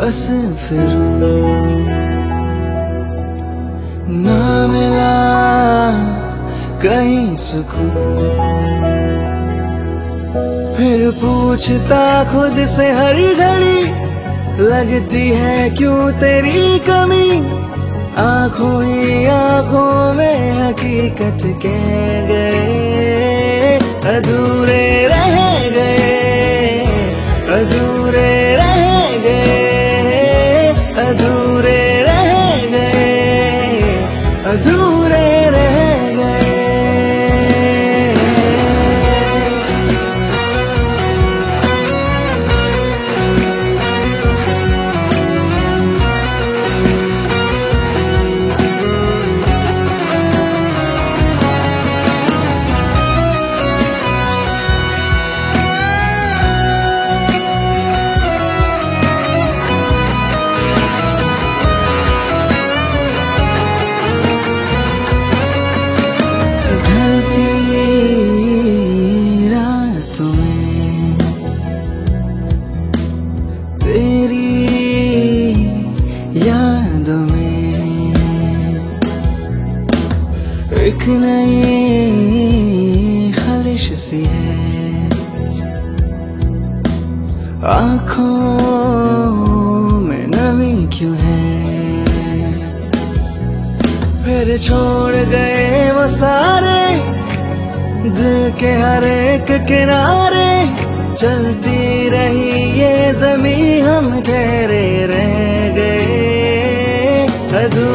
बस फिर ना मिला कहीं सुकून। फिर पूछता खुद से हर घड़ी, लगती है क्यों तेरी कमी। आंखों ही आंखों में हकीकत कह गए, अधूरे रह गए, अधूरे रह गए, अधूरे रह गए, अधूरे रह गए। रातों में तेरी यादों में एक नई ख्वाहिश सी है, आँखों में नमी क्यों है। फिर छोड़ गए वो सारे दिल के हर एक किनारे, चलती रही ये ज़मीं हम ठहरे रह गए,